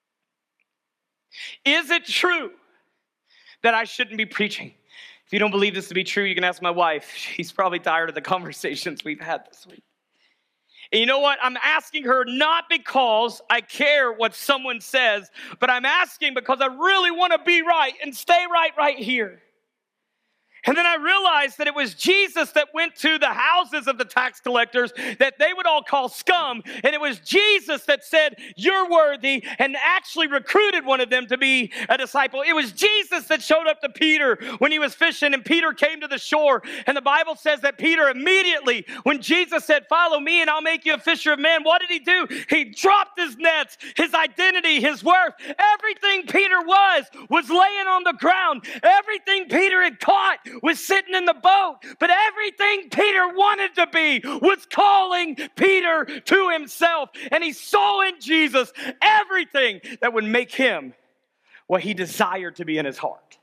Is it true that I shouldn't be preaching? If you don't believe this to be true, you can ask my wife. She's probably tired of the conversations we've had this week. And you know what? I'm asking her not because I care what someone says, but I'm asking because I really want to be right and stay right here. And then I realized that it was Jesus that went to the houses of the tax collectors that they would all call scum. And it was Jesus that said, you're worthy, and actually recruited one of them to be a disciple. It was Jesus that showed up to Peter when he was fishing, and Peter came to the shore. And the Bible says that Peter immediately, when Jesus said, follow me and I'll make you a fisher of men, what did he do? He dropped his nets, his identity, his worth. Everything Peter was laying on the ground. Everything Peter had caught was sitting in the boat, but everything Peter wanted to be was calling Peter to himself, and he saw in Jesus everything that would make him what he desired to be in his heart.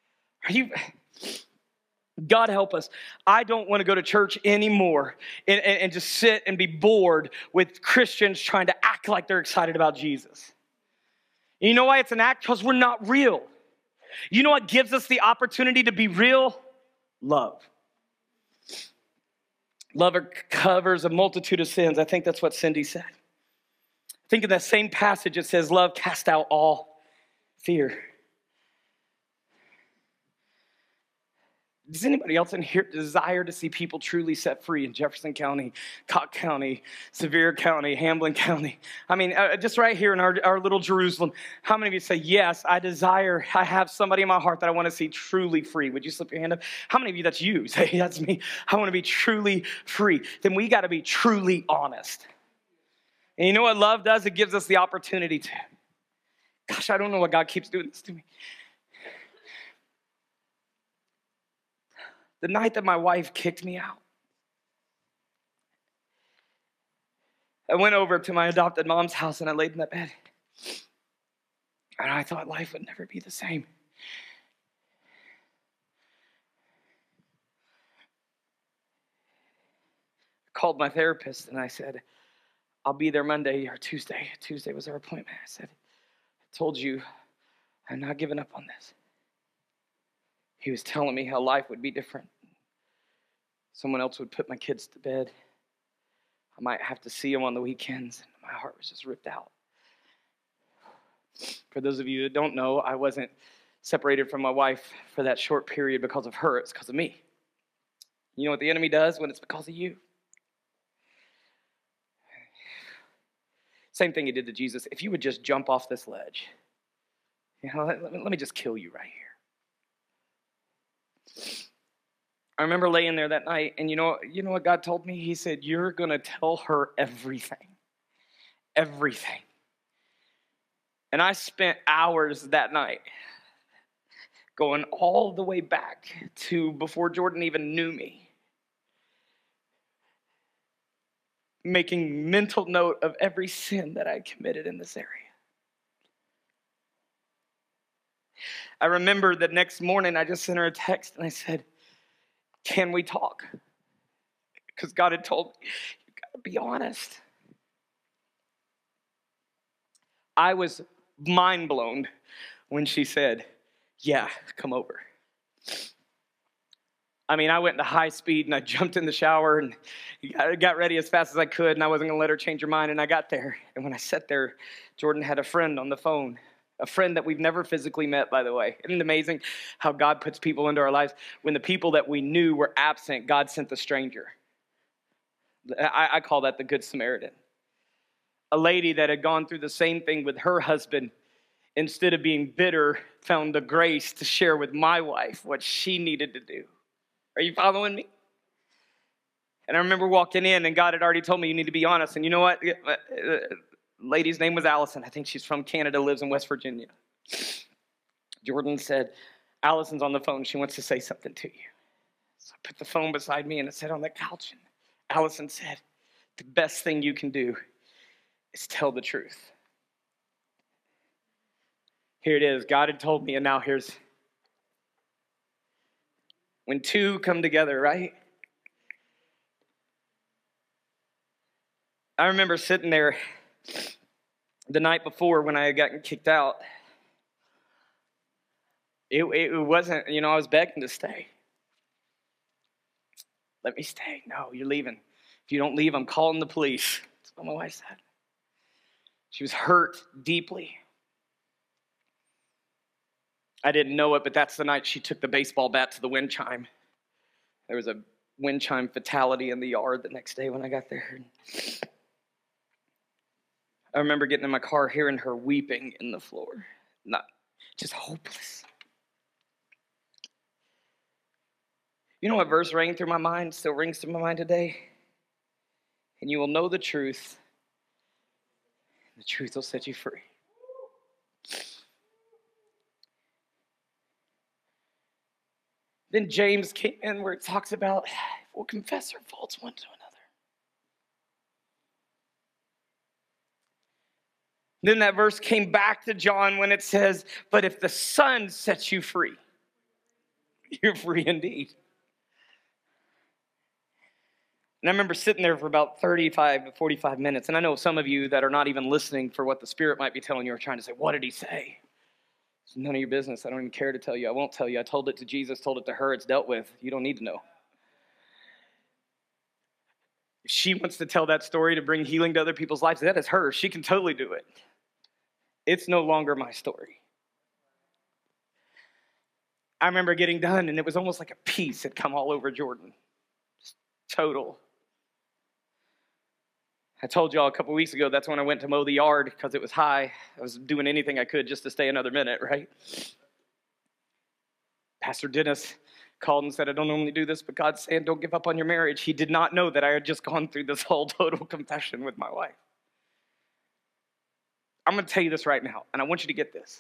God help us. I don't want to go to church anymore and just sit and be bored with Christians trying to act like they're excited about Jesus. You know why it's an act? Because we're not real. You know what gives us the opportunity to be real? Love. Love covers a multitude of sins. I think that's what Cindy said. I think in that same passage it says, love casts out all fear. Does anybody else in here desire to see people truly set free in Jefferson County, Cock County, Sevier County, Hamblin County? I mean, just right here in our little Jerusalem, how many of you say, yes, I have somebody in my heart that I want to see truly free? Would you slip your hand up? How many of you, that's you, say, that's me, I want to be truly free? Then we got to be truly honest. And you know what love does? It gives us the opportunity to. Gosh, I don't know why God keeps doing this to me. The night that my wife kicked me out, I went over to my adopted mom's house and I laid in that bed. And I thought life would never be the same. I called my therapist and I said, I'll be there Monday or Tuesday. Tuesday was our appointment. I said, I told you I'm not giving up on this. He was telling me how life would be different. Someone else would put my kids to bed. I might have to see them on the weekends. And my heart was just ripped out. For those of you that don't know, I wasn't separated from my wife for that short period because of her. It's because of me. You know what the enemy does when it's because of you? Same thing he did to Jesus. If you would just jump off this ledge, let me just kill you right here. I remember laying there that night, and you know what God told me? He said, you're going to tell her everything. Everything. And I spent hours that night going all the way back to before Jordan even knew me, making mental note of every sin that I committed in this area. I remember the next morning, I just sent her a text, and I said, can we talk? Because God had told me, you got to be honest. I was mind blown when she said, yeah, come over. I mean, I went into high speed and I jumped in the shower and got ready as fast as I could, and I wasn't going to let her change her mind. And I got there, and when I sat there, Jordan had a friend on the phone, a friend that we've never physically met, by the way. Isn't it amazing how God puts people into our lives? When the people that we knew were absent, God sent the stranger. I call that the Good Samaritan. A lady that had gone through the same thing with her husband, instead of being bitter, found the grace to share with my wife what she needed to do. Are you following me? And I remember walking in, and God had already told me, you need to be honest. And you know what? The lady's name was Allison. I think she's from Canada, lives in West Virginia. Jordan said, Allison's on the phone. She wants to say something to you. So I put the phone beside me, and it sat on the couch. And Allison said, the best thing you can do is tell the truth. Here it is. God had told me, and now here's when two come together, right? I remember sitting there the night before when I had gotten kicked out. It wasn't, I was begging to stay. Let me stay. No, you're leaving. If you don't leave, I'm calling the police. That's what my wife said. She was hurt deeply. I didn't know it, but that's the night she took the baseball bat to the wind chime. There was a wind chime fatality in the yard the next day when I got there. I remember getting in my car, hearing her weeping in the floor. Just hopeless. You know what verse rang through my mind, still rings through my mind today? And you will know the truth. The truth will set you free. Then James came in where it talks about we'll confess our faults one to another. Then that verse came back to John when it says, but if the Son sets you free, you're free indeed. And I remember sitting there for about 35 to 45 minutes, and I know some of you that are not even listening for what the Spirit might be telling you are trying to say, what did he say? It's none of your business. I don't even care to tell you. I won't tell you. I told it to Jesus, told it to her. It's dealt with. You don't need to know. If she wants to tell that story to bring healing to other people's lives, that is her. She can totally do it. It's no longer my story. I remember getting done, and it was almost like a peace had come all over Jordan. Just total. I told y'all a couple weeks ago, that's when I went to mow the yard because it was high. I was doing anything I could just to stay another minute, right? Pastor Dennis called and said, I don't normally do this, but God's saying don't give up on your marriage. He did not know that I had just gone through this whole total confession with my wife. I'm going to tell you this right now, and I want you to get this.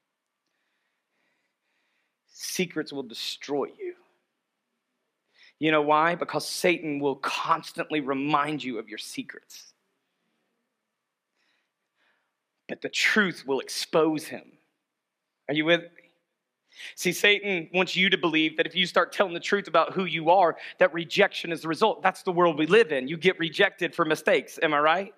Secrets will destroy you. You know why? Because Satan will constantly remind you of your secrets. But the truth will expose him. Are you with me? See, Satan wants you to believe that if you start telling the truth about who you are, that rejection is the result. That's the world we live in. You get rejected for mistakes. Am I right?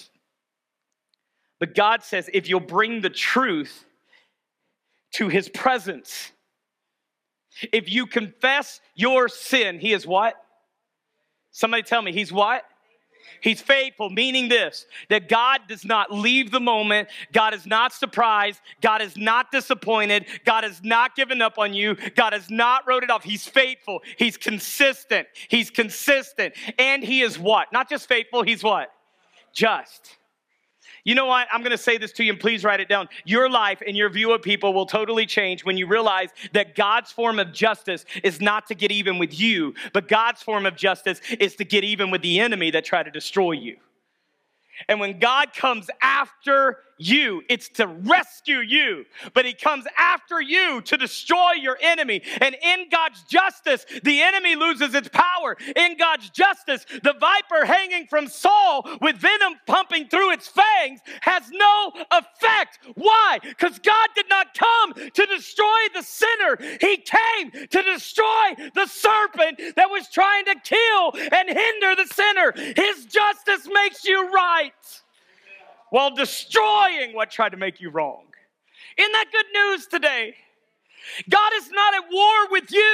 But God says if you'll bring the truth to his presence, if you confess your sin, he is what? Somebody tell me, he's what? He's faithful, meaning this, that God does not leave the moment. God is not surprised. God is not disappointed. God has not given up on you. God has not wrote it off. He's faithful. He's consistent. He's consistent. And he is what? Not just faithful, he's what? Just. You know what? I'm going to say this to you, and please write it down. Your life and your view of people will totally change when you realize that God's form of justice is not to get even with you, but God's form of justice is to get even with the enemy that tried to destroy you. And when God comes after you, it's to rescue you. But he comes after you to destroy your enemy. And in God's justice, the enemy loses its power. In God's justice, the viper hanging from Saul with venom pumping through its fangs has no effect. Why? Because God did not come to destroy the sinner. He came to destroy the serpent that was trying to kill and hinder the sinner. His justice makes you right while destroying what tried to make you wrong. Isn't that good news today? God is not at war with you.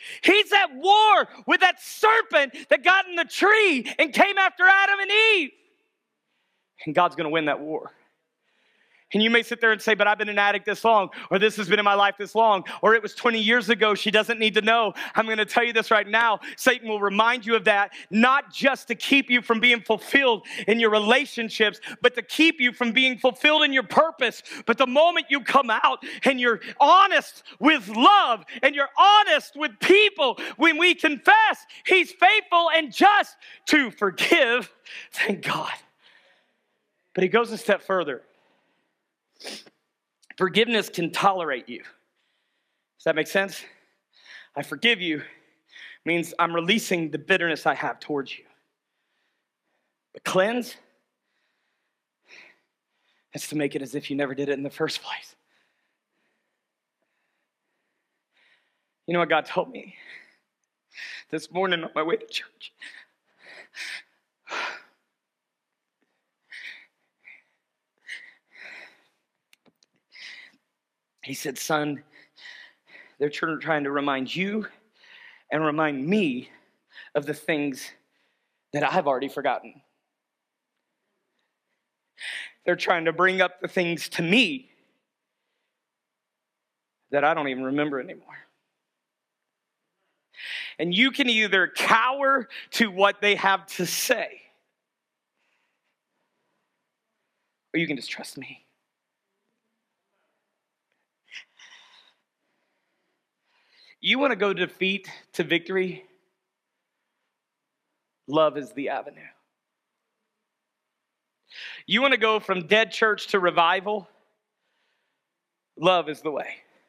He's at war with that serpent that got in the tree and came after Adam and Eve. And God's going to win that war. And you may sit there and say, but I've been an addict this long, or this has been in my life this long, or it was 20 years ago. She doesn't need to know. I'm going to tell you this right now. Satan will remind you of that, not just to keep you from being fulfilled in your relationships, but to keep you from being fulfilled in your purpose. But the moment you come out and you're honest with love and you're honest with people, when we confess, he's faithful and just to forgive. Thank God. But he goes a step further. Forgiveness can tolerate you. Does that make sense? I forgive you means I'm releasing the bitterness I have towards you. But cleanse, that's to make it as if you never did it in the first place. You know what God told me this morning on my way to church? He said, son, they're trying to remind you and remind me of the things that I've already forgotten. They're trying to bring up the things to me that I don't even remember anymore. And you can either cower to what they have to say, or you can just trust me. You want to go defeat to victory? Love is the avenue. You want to go from dead church to revival? Love is the way.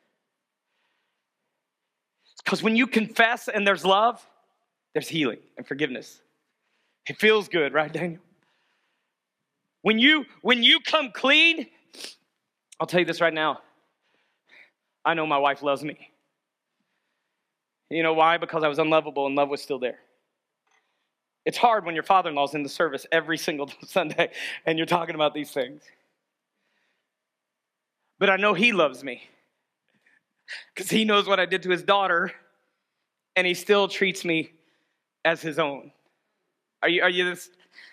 Because when you confess and there's love, there's healing and forgiveness. It feels good, right, Daniel? When you come clean, I'll tell you this right now. I know my wife loves me. You know why? Because I was unlovable and love was still there. It's hard when your father-in-law's in the service every single Sunday and you're talking about these things. But I know he loves me because he knows what I did to his daughter and he still treats me as his own. Are you this?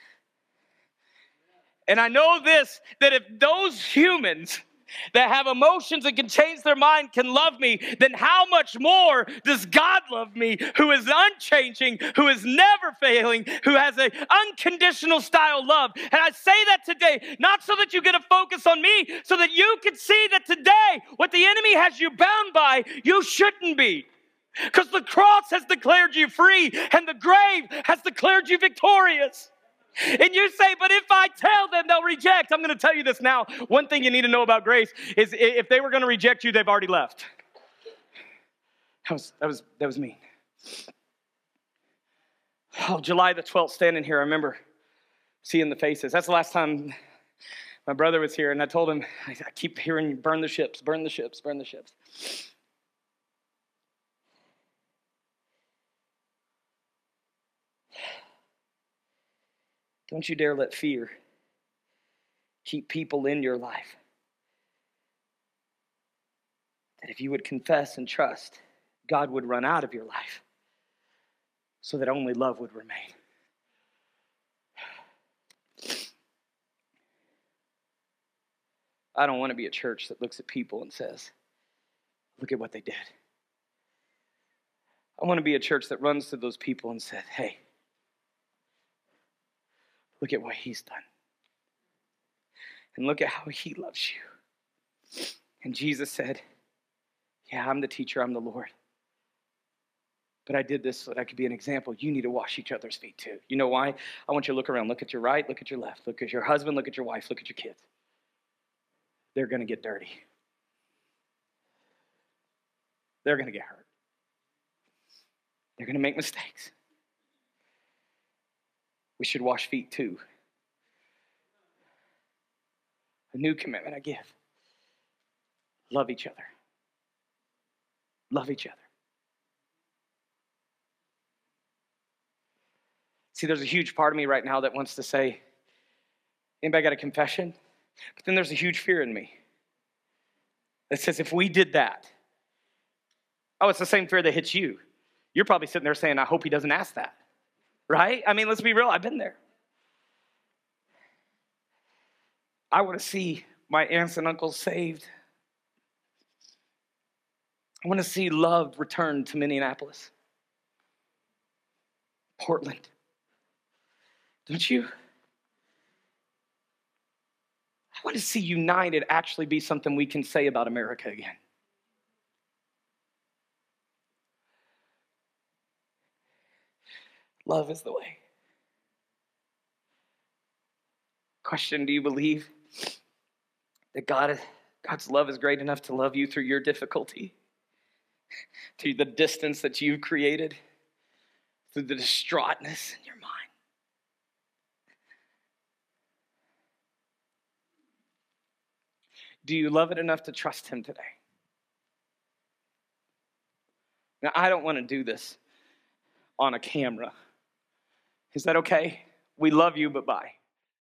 And I know this, that if those humans that have emotions and can change their mind can love me, then how much more does God love me, who is unchanging, who is never failing, who has an unconditional style love. And I say that today, not so that you get a focus on me, so that you can see that today, what the enemy has you bound by, you shouldn't be. Because the cross has declared you free, and the grave has declared you victorious. And you say, but if I tell them, they'll reject. I'm going to tell you this now. One thing you need to know about grace is if they were going to reject you, they've already left. That was mean. Oh, July the 12th, standing here, I remember seeing the faces. That's the last time my brother was here, and I told him, I keep hearing you, burn the ships, burn the ships, burn the ships. Don't you dare let fear keep people in your life. That if you would confess and trust, God would run out of your life so that only love would remain. I don't want to be a church that looks at people and says, look at what they did. I want to be a church that runs to those people and says, hey, look at what he's done. And look at how he loves you. And Jesus said, yeah, I'm the teacher, I'm the Lord. But I did this so that I could be an example. You need to wash each other's feet too. You know why? I want you to look around. Look at your right, look at your left. Look at your husband, look at your wife, look at your kids. They're going to get dirty. They're going to get hurt. They're going to make mistakes. We should wash feet too. A new commitment I give. Love each other. Love each other. See, there's a huge part of me right now that wants to say, anybody got a confession? But then there's a huge fear in me that says if we did that, oh, it's the same fear that hits you. You're probably sitting there saying, I hope he doesn't ask that, right? I mean, let's be real, I've been there. I want to see my aunts and uncles saved. I want to see love returned to Minneapolis, Portland. Don't you? I want to see united actually be something we can say about America again. Love is the way. Question, do you believe that God's love is great enough to love you through your difficulty, through the distance that you've created, through the distraughtness in your mind? Do you love it enough to trust him today? Now, I don't want to do this on a camera. Is that okay? We love you, but bye.